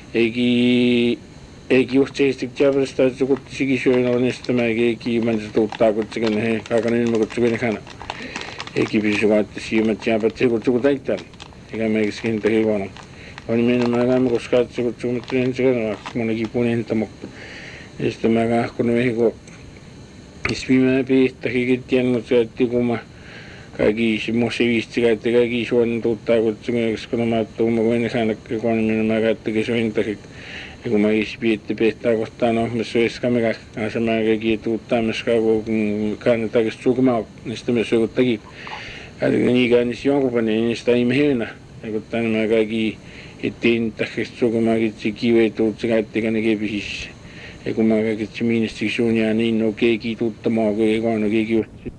Eikä juhtseistik jäävästä, että kutti sikisyön on estämäkin, eikä mansa tuuttaa kutsukin he, kaakanin ilma kutsukin kana. Eikä pysy vaattu siimät jäävät se kutsuku taittaan. Eikä meikäskin tehi vuonna. On minä mä koska se kutsukumat ensikään, monekin puuni hintamokka. Ja sitten mä kahkunut mihin kun ismimää piihtäkin tiennyt se, että kun mä kaikki semmoisia viistiä, että kaikki suonen tuuttaa kutsukin, kun mä tuumma kuin ensin kun minä käyttäkin sointakin. Ja kun mä ispiitti pihtää kohtaan, no me soiskamme kanssa mä kaikki tuuttaa myöskään, kun kannatakin sukumaa, niin sitten me soikuttakin. Ja niin käynnissä jonkun pani, niin sitä ei me hyvänä. Ja kun tänne mä kaikki ittiin tähkästä sukumaakin, se kivei tuut, se käyttikään ne kepisissä. Ja kun mä kaikki se miinistikin suun jää niin, no keiki tuuttamaa, kun ei vaan no keiki juuri.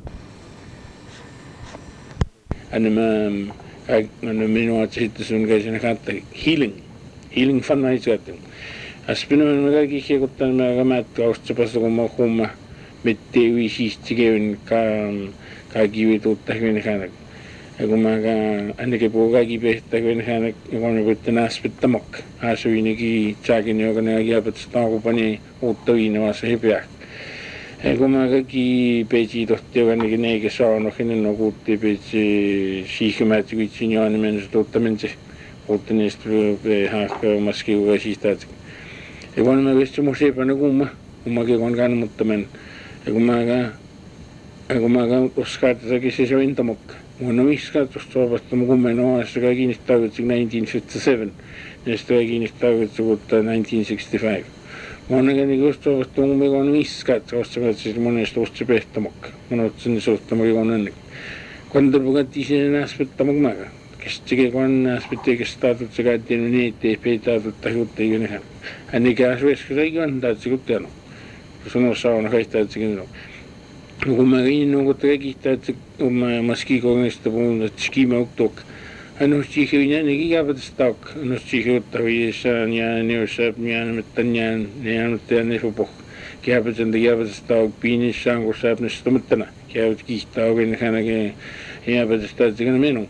Anna minua, että sitten sun käsin kattaa healing fanna ei syötä. Aspina mä kaikki kiekuttaan mä kämäättä kaustapasta, kun mä humma mittei viisisti kevin kaikki vituutta hyvin hänet. Ja kun mä ainakin puhuu kaikki pehtää hyvin hänet, ja kun mä puhutte näspittamokka. Asuinikin tjaakin, joka ne kielpätästä taakupani uutta viinavassa hepeä. Ja kun mä kaikki peitsi tohti, joka nekin eikä saanut, niin on kuutti peitsi siihkymäättä, kun itse joani mennessä tuottaminen. Uutta niistä haakkaa maskiin käsistä. Ja kun mä veistin mun seipänä kummakin kun kannamuttamen. Ja kun mä koskaan tätäkin se sointamokka. Mun on viskaa tuosta soopasta mun kummen oassa kai kiinnittäytyy 1957. Ja sitten kai kiinnittäytyy 1965. Mun on käänkin just soopasta mun mikä on viskaa, koska monesta tuosta se pehtamokka. Mun on sen suhtamokin kun ennen. Kun tarvittiin sen äspettämokka mäkä. Kestikin kun äspettää kestäatut se käytiin niin, ettei peitaatut tai juttu ei ole. Hän ei käy sueskas ei kantaa, että se kutti on. Sun on sauna kaistaa, että sekin on. Kun mä innoin, kun tekitää, että kun mä maskiikognista puhun, että skima uktuuk. Hän on siihen jäänekin käypätästä taukka. Hän on siihen ottaa viidessään jääne, jossa jäänemättän jäänemättän nefopoh. Käypätästä taukka piinissään, kun sääp näistä mõttena. Käyvät kihtää oikein hänäkin jääpätästä, että sekin on minun.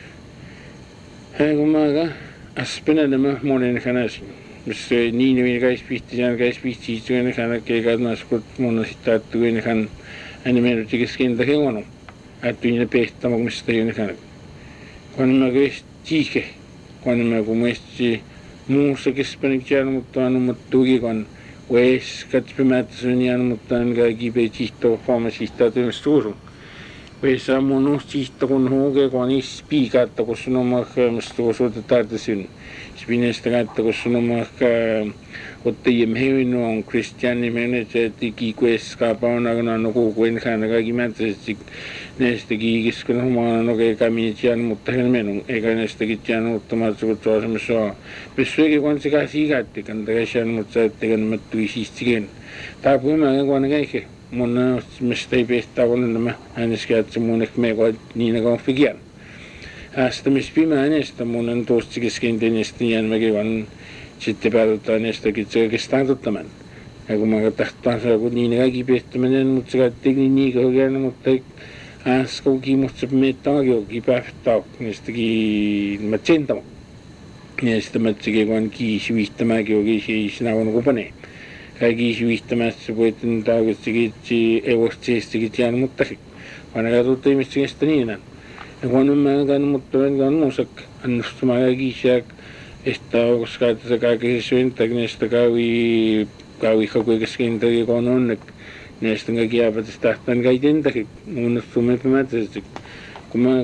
Kun mä aspenelemme monen hänäsin. Missä niin vielä käispihti sitten hänäkin kannas, kun mun on sitten ajattuin hän mennyt keskentä hevonut. Ajattuin ne pehtämä, mistä ei hänäkin. Kun mä tiike, kun mä kun muisti muussa kespänik jäänyt, mutta on ollut tuki, kun oes katsomättä sen jäänyt, mutta on kaikki peitihtoa huomasihtaa työmistä suurun. Vesa mun uhtihto kun huuke kun is piikatta kun sun oma mistä osuutta tartaisin. Spinestä katta kun sun oma ottajem hevin on kristiani menetse tiki kueska pauna no kuukuen hän kaikki mätsästi näistä kiikiskon humana no eikä mitään mutta hän menun eikä näistä kitään ottamatta kun tuossa pysyäkin kun se käsi kätti kan teidän mutta etteikö nämä tuisistikin. Tää puhumaan kun kaikki. Mun on mistä ei pehtää kun nämä ääneskä että mun ehkä me koet niin kuin fikian. Äästämis pimää näistä mun on tuosta keskenteen näistä jäämäkin vaan sitten päätetään näistäkin se oikeastaan tottaman. Ja kun mä tahtoin se kun niin kaikki pehtäminen mutta se käytti niin kauan mutta äsken kiinnostaa meitä jokin päihtää näistäkin mä tsentamo. Ja sitten mä tsekin kun kiisi viihtämäkin oikein sinä on kupanee. Kaikki viihtämässä voitin taukostakin evosteestakin jäänyt mutta vaan katsotaan ihmistä kestä niin. Ja kun mä käyn mutta en muusakka annostamaan kaikki sieltä että koska se kaikki syöntäkin näistä kauvi hakui keskentäkin kun on näistä kaikki jääpätästä tahtaan kaikki entäkin mun sumepämätäisesti. Kun mä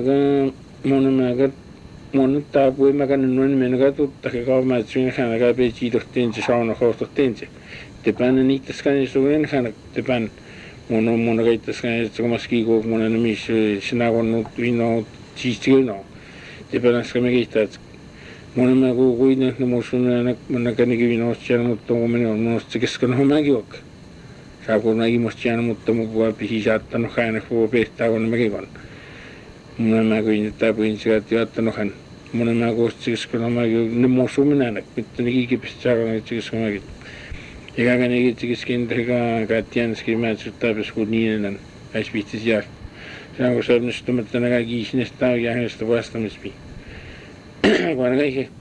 mun taapui mä käyn noin mennä katsottakin kauan että syön hän käy peititohteen se sauna kaustohteen se. Tepan niittäskään ei suuri hän tepan mun keittäskään että kun mä skiikuu mun on missä sinä on vino siistikin on. Tepan äsken me keittää mun mä kuitenkin no mun mun känikin vinosta jäänyt mutta mun on musta kesken hommakin ok. Saa kun näin musta jäänyt mutta mun puolella pisi saattanut hän puhua pehtää kun mäkin on. Mun mä kuitenkin tapuin sieltä jättänyt hän. Mun mä kuitenkin kesken hommakin ne mun sumina näin mutta ne kiikipistä saadaan kesken hommakin. Eikä ne keskentäkään kattianskin mä tapas kun niinen äispihti siellä. Se on kun se on nyt että ne kaikki sinne tauja hänestä vastaamispi. Kun kaikki